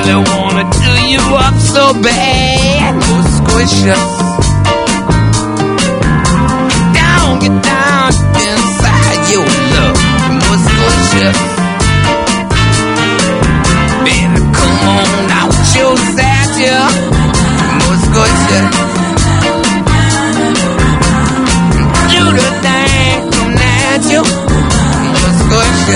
really wanna do you up so bad. Nova Scotia. Get down inside your love, Nova Scotia. Baby, come on out your satchel, Nova Scotia. Do the thing, come natural, Nova Scotia.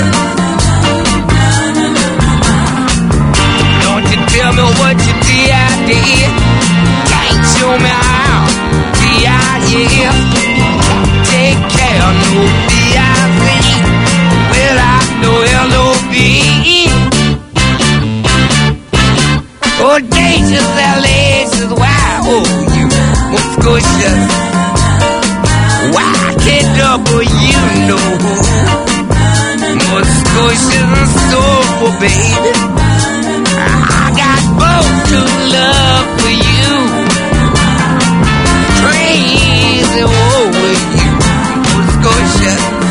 Don't you tell me what you did, can't show me how, D.I.E. Take care, no D.I.C. without no L.O.V. Audacious, hellacious, why oh you, Nova Scotia? Why can't double you know? Nova Scotia's soulful, baby. I got both to love for you. Crazy over you. Scotia,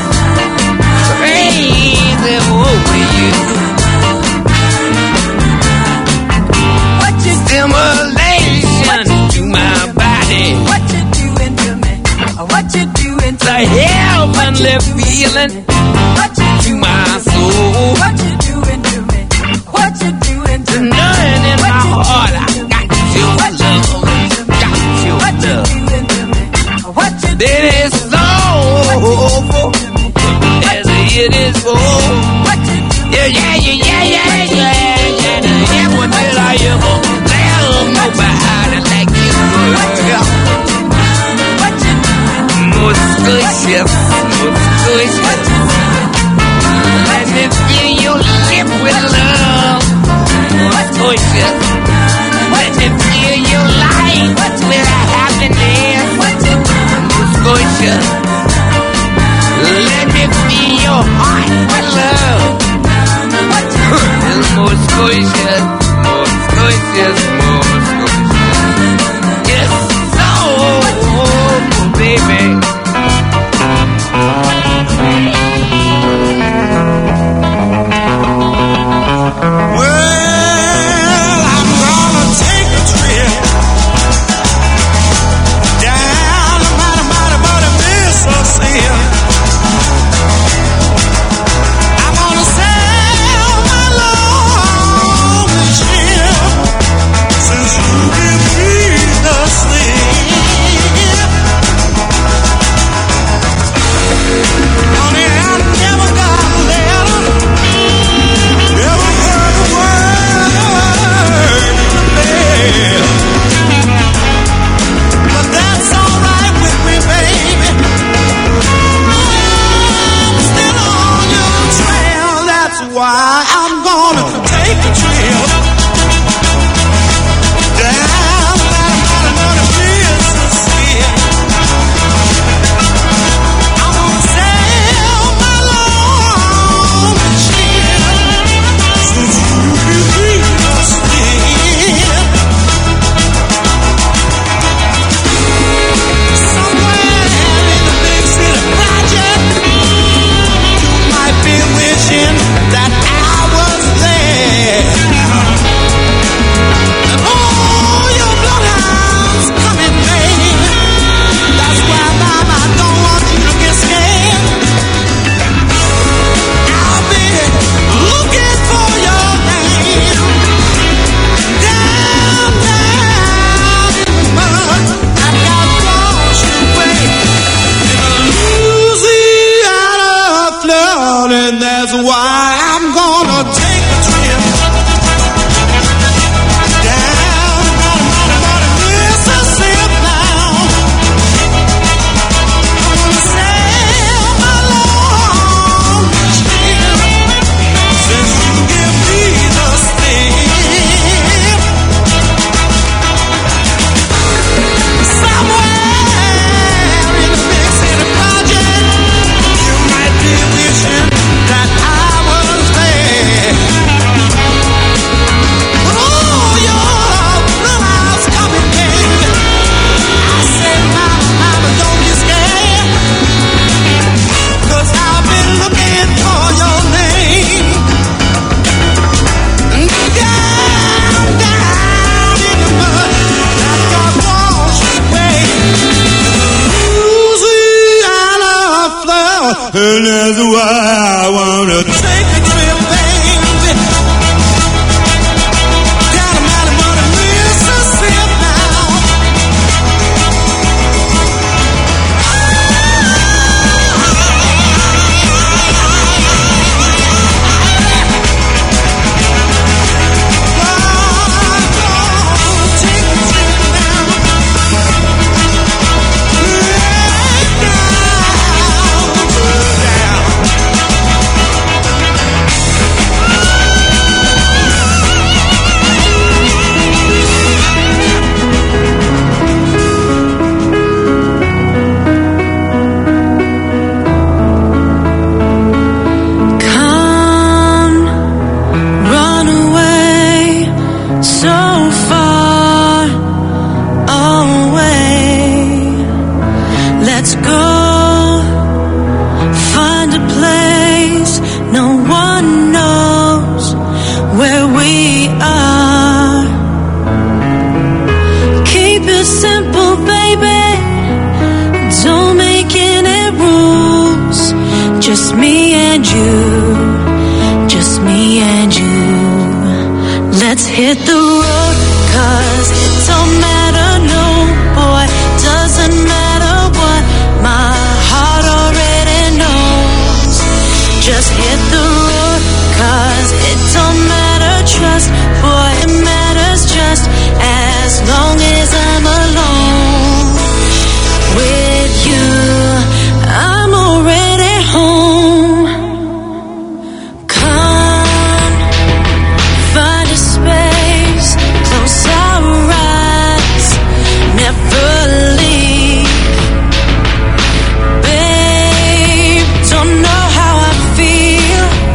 crazy over you. What you stimulation to my body? What you doing to me? What you doing to the me? The heavenly feeling what you to my soul. What you doing to me? What you doing to me? Nothing in my heart. I got your love. Got your love. What you doing to me? It is so. As it is for yeah, what did I ever love nobody like you, girl? Nova Scotia, Nova Scotia. Let me fill your lip with love, Nova Scotia. Let me fill your life with happiness, Nova Scotia. Let me feel your heart with love. Nova Scotia, Nova Scotia, Nova Scotia. Yes, so, baby. Well, I'm gonna take a trip down the mighty Mississippi. I'm gonna sail my long ship And that's why I wanna take a trip, baby, down the mountain of the Mississippi now. Hit the road, 'cause it don't matter, no boy, doesn't matter what my heart already knows. Just hit the road, 'cause it don't matter, trust, boy, it matters just as long as I'm alone. With you, I'm already home. Come, find a space, close our eyes, never leave. Babe, don't know how I feel,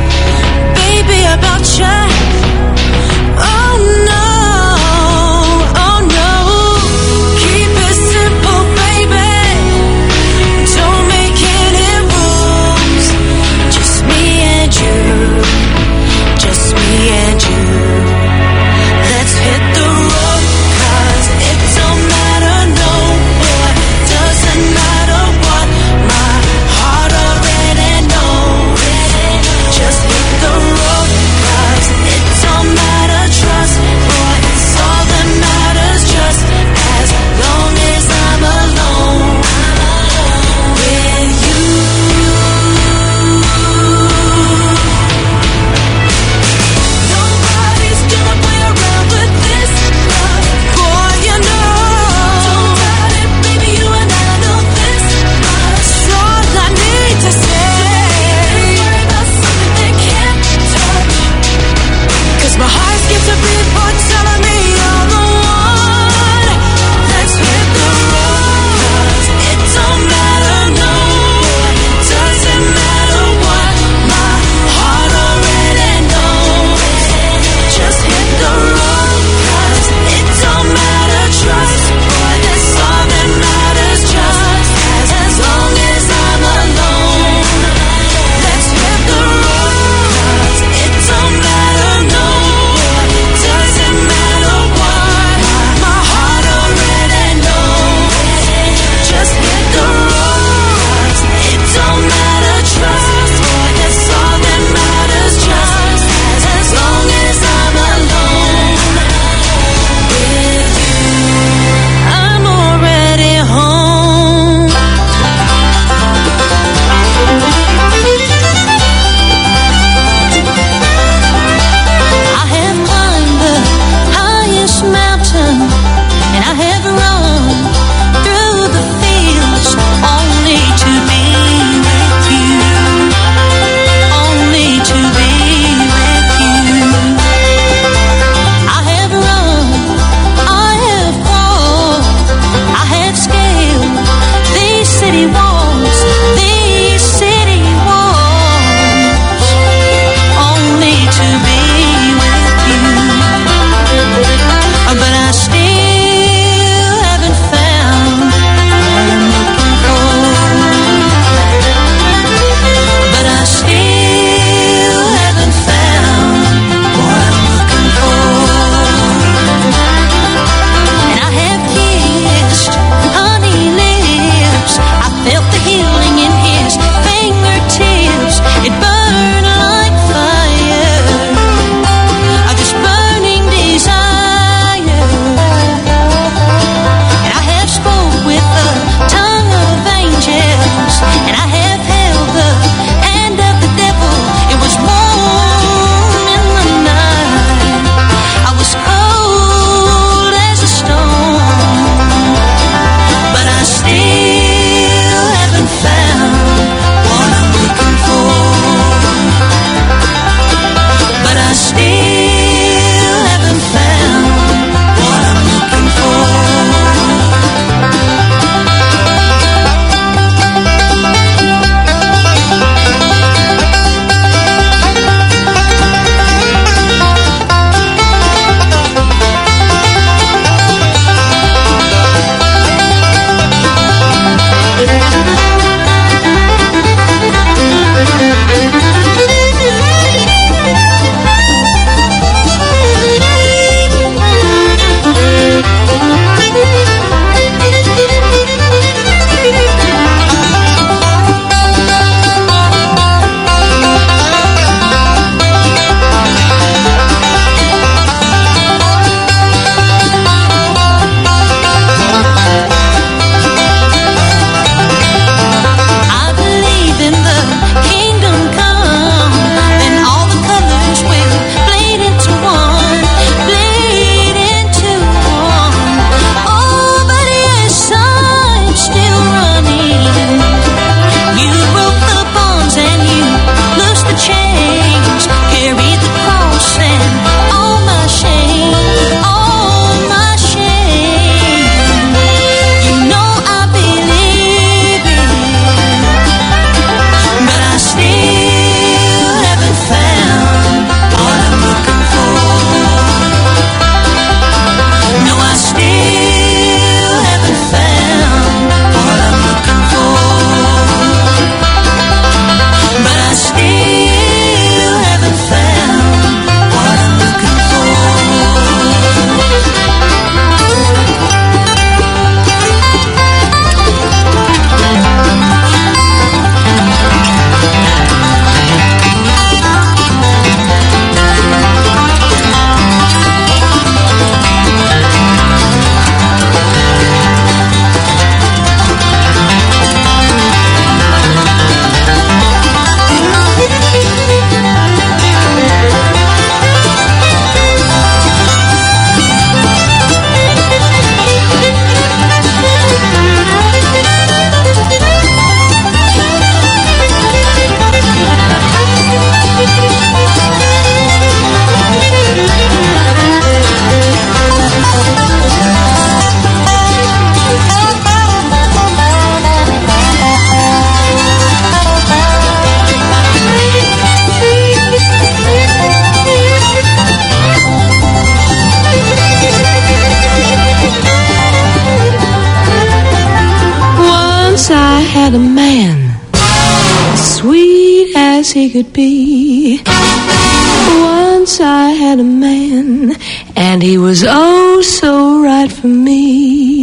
had a man, sweet as he could be. Once I had a man, and he was oh so right for me.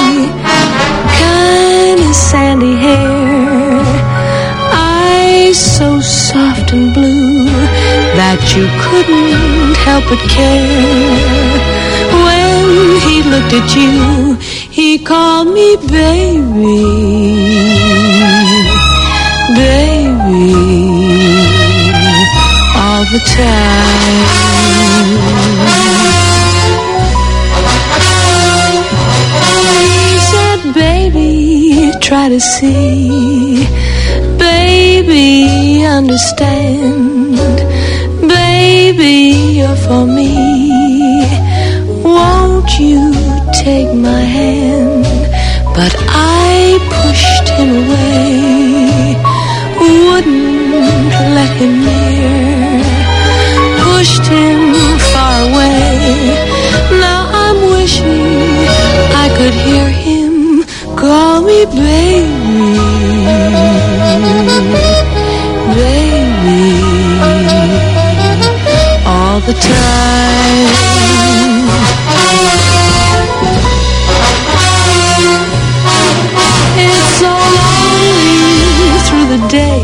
Kind of sandy hair, eyes so soft and blue that you couldn't help but care. When he looked at you, he called me baby, baby, all the time. He said, baby, try to see, baby, understand, baby, you're for me. Won't you take my hand? But I pushed him away, wouldn't let him near, pushed him far away. Now I'm wishing I could hear him call me baby, baby, all the time. It's so lonely through the day,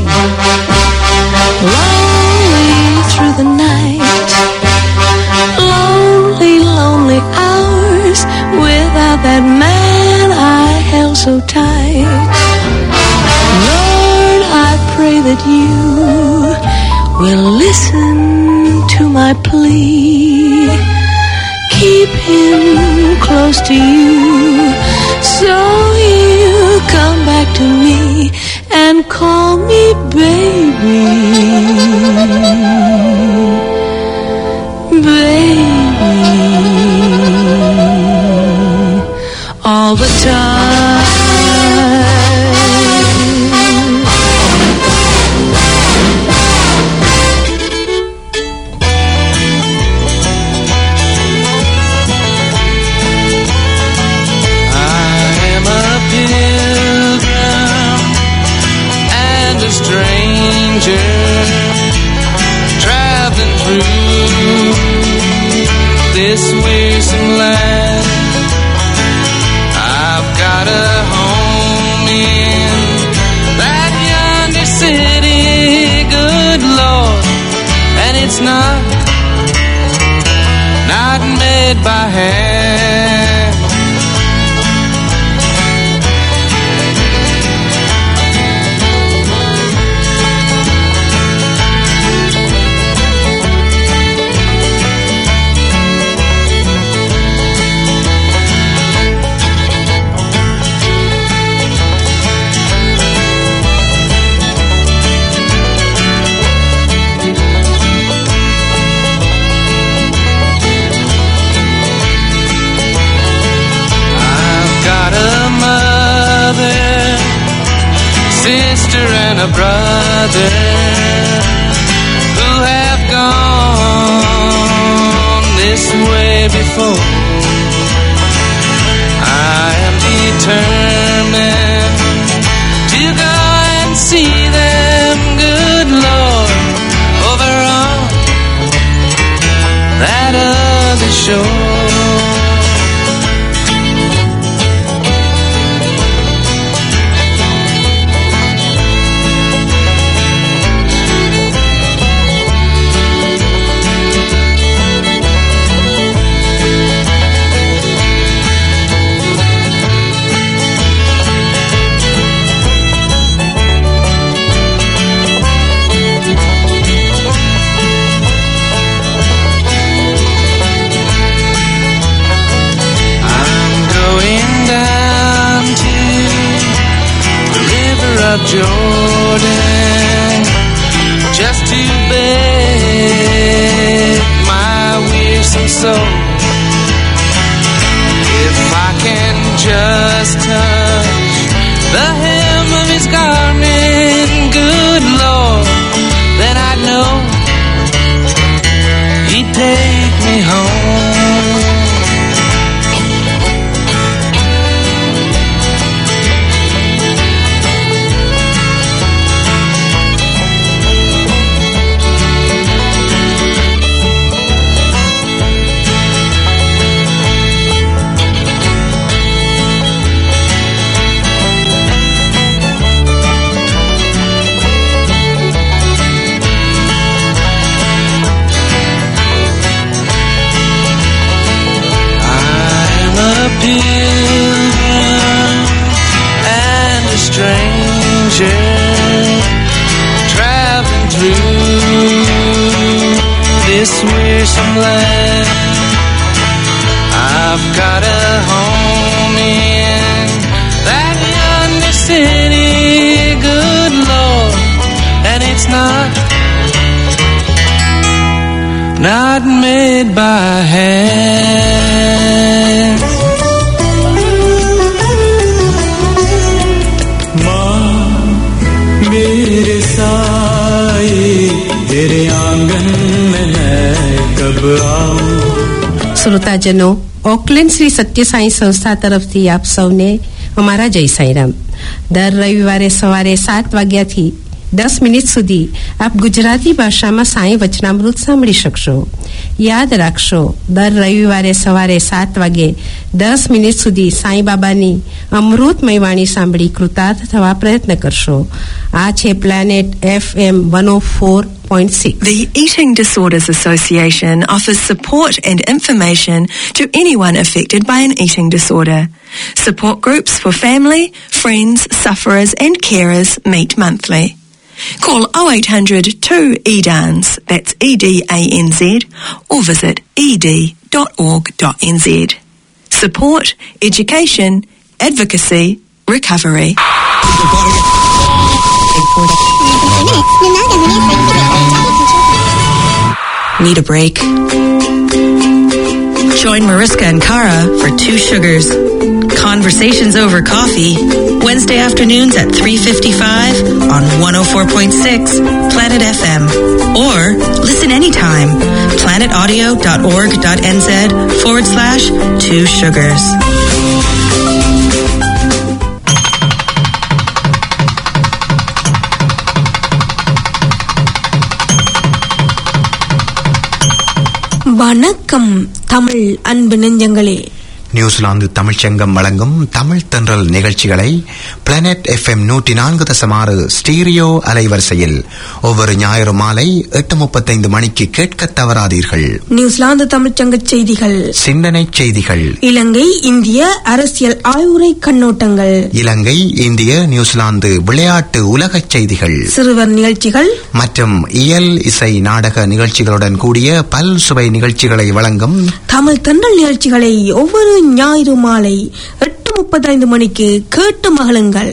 lonely through the night, lonely, lonely hours without that man I held so tight. Lord, I pray that you will listen to my plea. Keep him close to you so he'll come back to me and call me baby, baby, all the time. Traveling through this wearisome land, I've got a home in that yonder city, good Lord, and it's not made by hand. Sister and a brother who have gone this way before. I am determined to go and see them, good Lord, over on that other shore. Of Jordan, just to beg my wearisome soul, if I can just touch the hem of his garment, good Lord, then I know he'd take me home. land. I've got a home in that yonder city, good Lord, and it's not made by hand. मेरे साए तेरे आंगन में मैं कब आऊं. श्रोताजनों, Oakland Shri Sathya Sai સંસ્થા તરફથી આપ સૌને અમારા જય સાંઈરામ. દર રવિવારે સવારે 7 વાગ્યાથી 10 મિનિટ સુધી આપ ગુજરાતી ભાષામાં સાંઈ વચનામૃત સાંભળી શકશો. યાદ રાખશો, દર રવિવારે સવારે 7 વાગે 10 મિનિટ સુધી સાંઈ બાબાની અમૃતમય વાણી સાંભળી કૃતાર્થ થવા પ્રયત્ન કરશો. આ છે planet FM 104.6. The Eating Disorders Association offers support and information to anyone affected by an eating disorder. Support groups for family, friends, sufferers and carers meet monthly. Call 0800 2EDANZ, that's EDANZ, or visit ed.org.nz. Support, education, advocacy, recovery. Need a break? Join Mariska and Kara for Two Sugars. Conversations over coffee, Wednesday afternoons at 3:55 on 104.6 Planet FM. Or listen anytime, planetaudio.org.nz/Two Sugars. வணக்கம் தமிழ் அன்பு நெஞ்சங்களே. New Zealand தமிழ்ச்சங்கம் வழங்கும் தமிழ் தென்றல் நிகழ்ச்சிகளை planet FM 104.6 stereo அலைவரிசையில் ஒவ்வொரு ஞாயிறு மாலை 8:35 மணிக்கு கேட்க தவறாதீர்கள். நியூசிலாந்து தமிழ்ச்சங்க செய்திகள், சிந்தனை செய்திகள், இலங்கை இந்திய அரசியல் ஆய்வுரை கண்ணோட்டங்கள், இலங்கை இந்திய நியூசிலாந்து விளையாட்டு உலக செய்திகள், சிறுவர் நிகழ்ச்சிகள் மற்றும் இயல் இசை நாடக நிகழ்ச்சிகளுடன் கூடிய பல் சுவை நிகழ்ச்சிகளை வழங்கும் தமிழ் தென்றல் நிகழ்ச்சிகளை ஒவ்வொரு ஞாயிறு மாலை 8:35 மணிக்கு கேட்டு மகிழுங்கள்.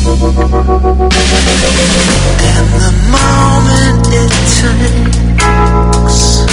And the moment it takes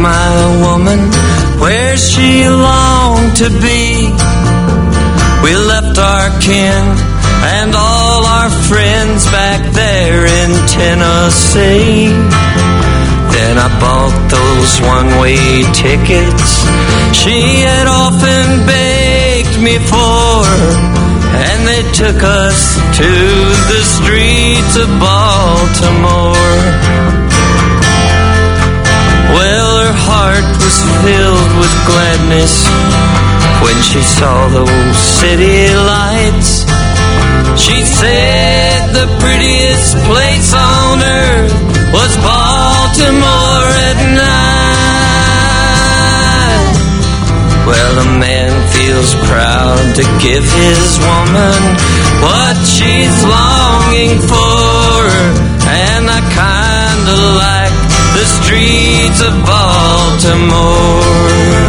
my woman where she longed to be. We left our kin and all our friends back there in Tennessee. Then I bought those one-way tickets she had often begged me for, and they took us to the streets of Baltimore. Well, her heart was filled with gladness when she saw those city lights. She said the prettiest place on earth was Baltimore at night. Well, a man feels proud to give his woman what she's longing for, and I kinda like the streets of Baltimore.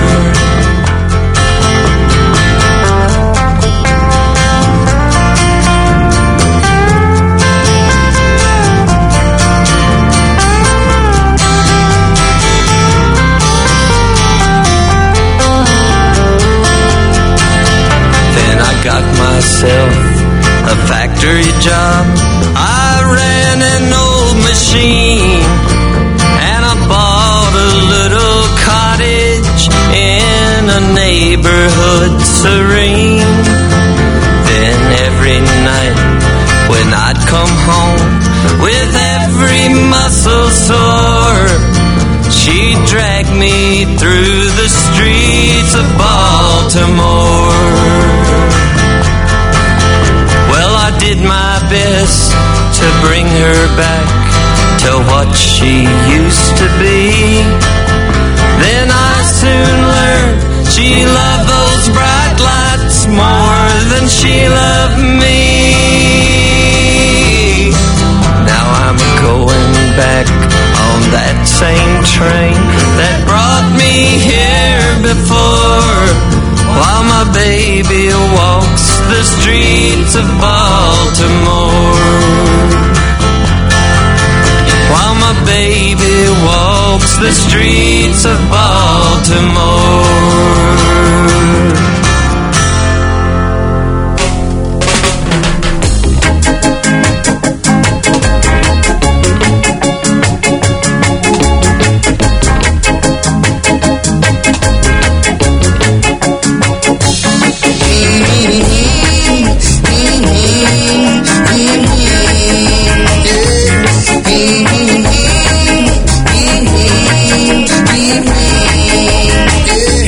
Got myself a factory job. I ran an old machine, and I bought a little cottage in a neighborhood serene. Then every night when I'd come home with every muscle sore, she'd drag me through the streets of Baltimore. Did my best to bring her back to what she used to be. Then I soon learned she loved those bright lights more than she loved me. Now I'm going back on that same train that brought me here before, while my baby walks the streets of Baltimore. While my baby walks the streets of Baltimore. Yeah.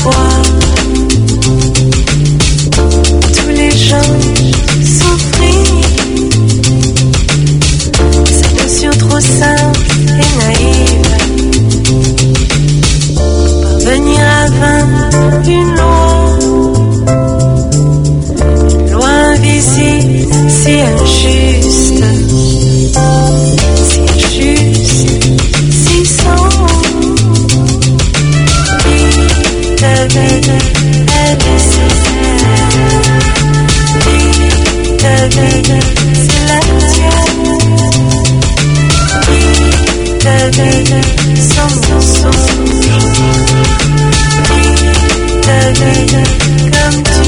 fois. Tous les gens souffrent. Cette notion trop simple et naïve. Parvenir à vaincre une loi invisible, si injuste, si sombre. C'est la tienne. Sans morceau. Comme tu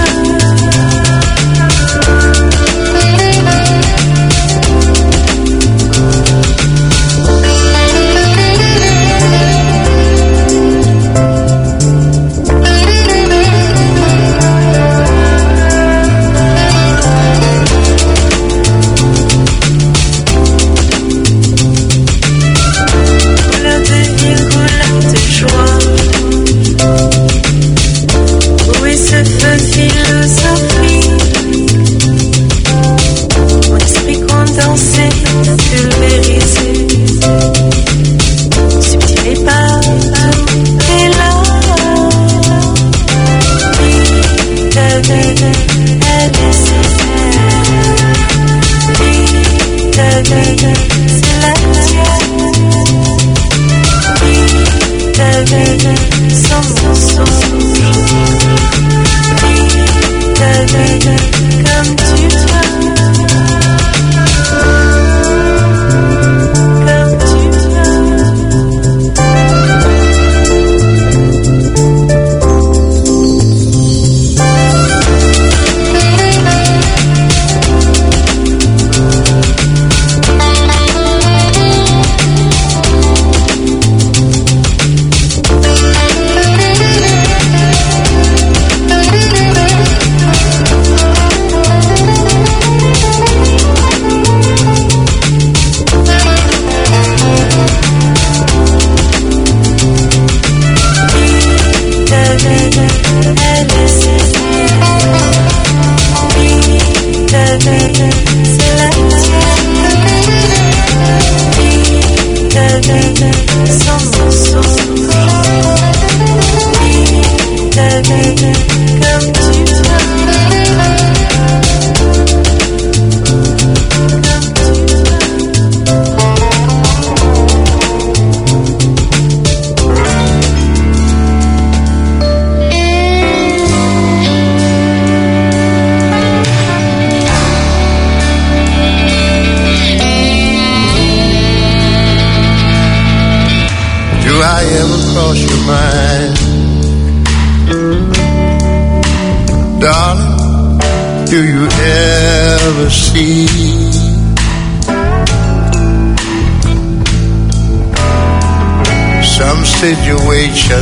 situation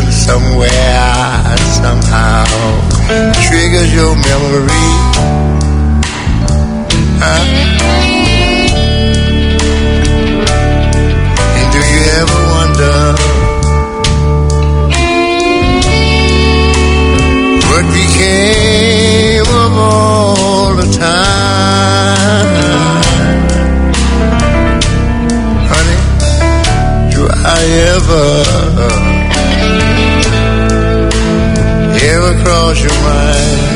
somewhere, somehow triggers your memory. And do you ever wonder what became of all the time? Honey, do I ever cross your mind?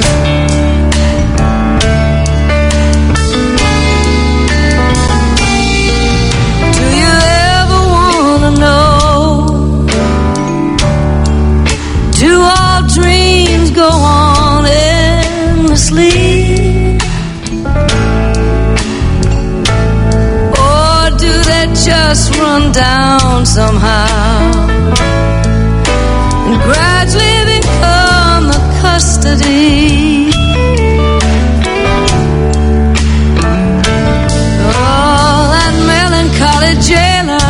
Do you ever wanna know? Do all dreams go on endlessly? Or do they just run down somehow and gradually become the custody? Oh, that melancholy jailer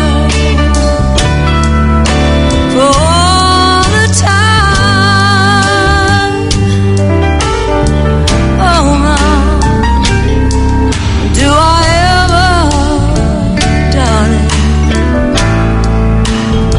for all the time. Oh, no. Do I ever, darling,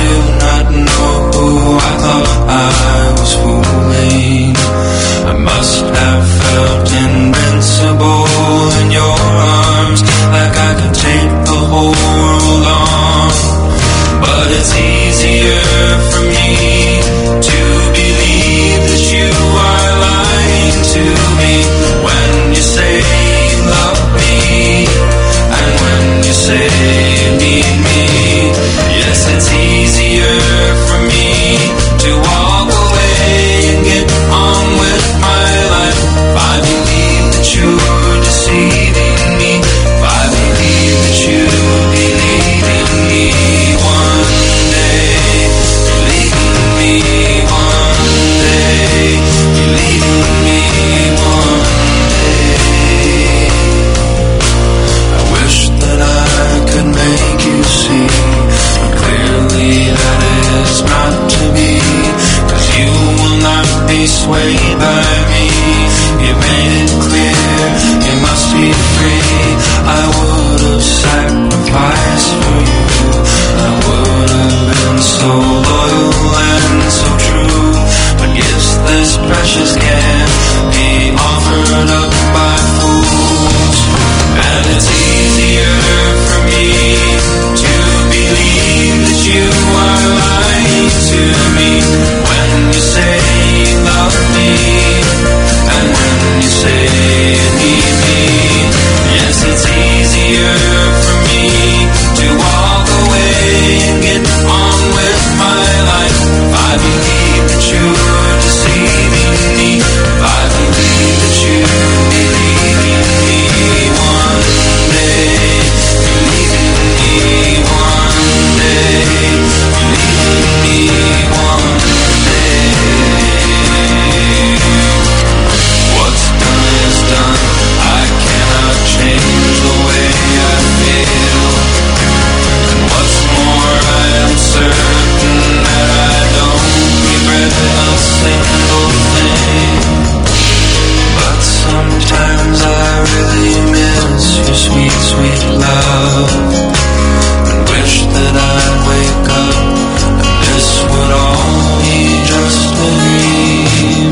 do not know who I thought I was fooling. I must have felt invincible in your arms, like I could take the whole world on. But it's easier for me to believe that you are lying to me when you say you love me and when you say you need me. Yes, it's easier for me to walk away and get on with my life. I believe that you're deceiving me. I believe that you believe in me. One day you're leaving me. One day you're leaving me. One day I wish that I could make you see, but clearly that is not to be, 'cause you will not be swayed by me. You made it clear you must be free. I would have sacrificed for you. I would have been so loyal and so true. But gifts this precious can't be offered up by fools. And it's easier for me to believe that you are lying to me when you say you love me and when you say you need me. Yes, it's easier for me to walk away and get on with my life. I believe that you're deceiving me. I believe that you believe in me. One day you're leaving me. One day you're leaving me. One day what's done is done. I cannot change the way I feel. And what's more, I am certain that I don't regret a single thing. But sometimes I really miss your sweet, sweet love, and wish that I'd wake up and this would all be just a dream.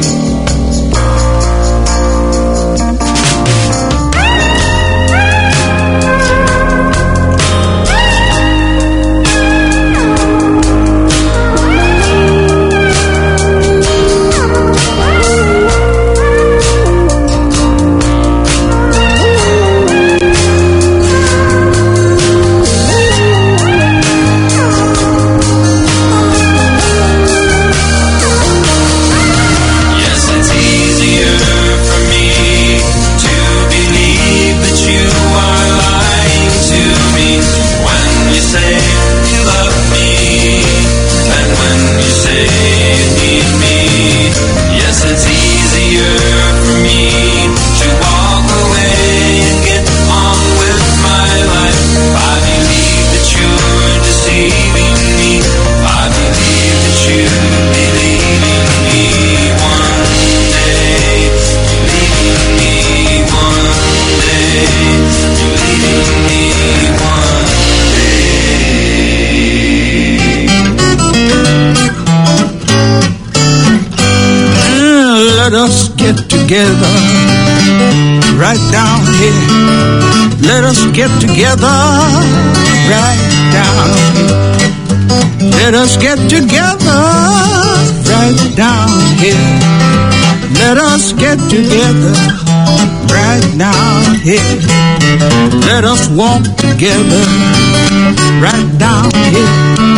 Yes, it's easier for me to believe that you are lying to me when you say you love me and when you say you need me. Yes, it's easier for me to walk away and get on with my life. I believe that you're deceiving me. I believe that you believe in me. One day you're leaving me. One day you're leaving me. One day. Let us get together right down here. Let us get together right down here. Let us get together right down here. Let us get together right down here. Let us walk together right down here.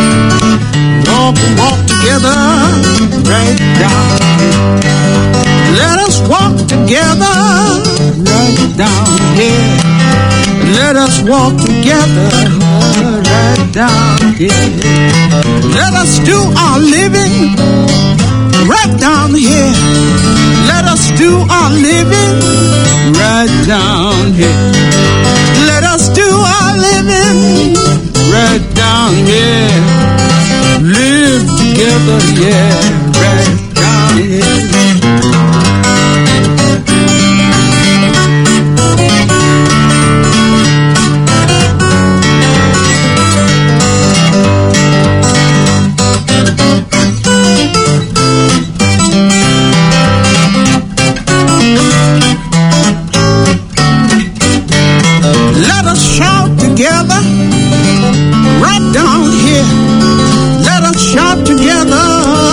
Walk together right down here. Let us walk together right down here. Let us walk together right down here. Let us do our living right down here. Let us do our living right down here. Let us do our living right down here. Live together, yeah, right down here. Let us shout together right down here. Let us shout together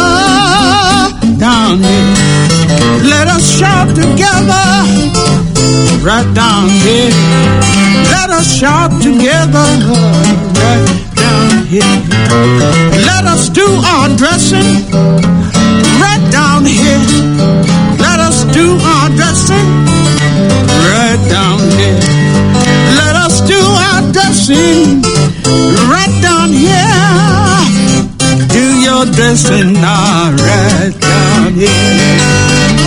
down here. Let us shout together right down here. Let us shout together right down here. Let us do our dressing right down here. Let us do our dressing right down here. Let us do our dressing right down here. Do your dressing now right down here.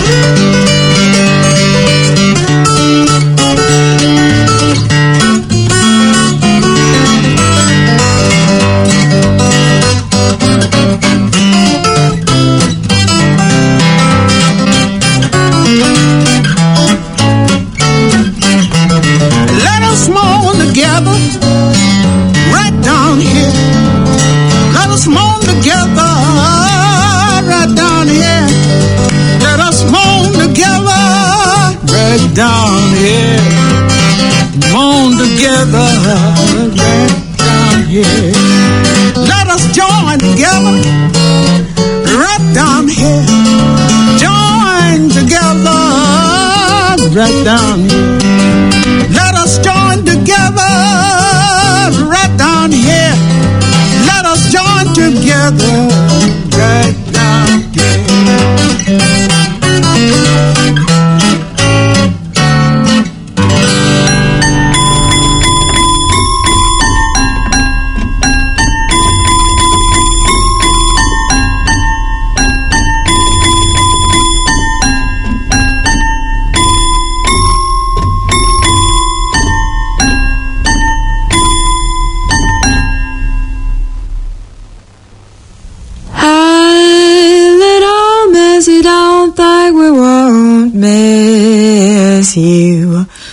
Let us mourn together right down here. Let us mourn together right down here. Let us mourn together right down here. Mourn together right down here. Let us join together right down here. Join together right down here. Let us join together right down here. Let us join together right down here. Miss you.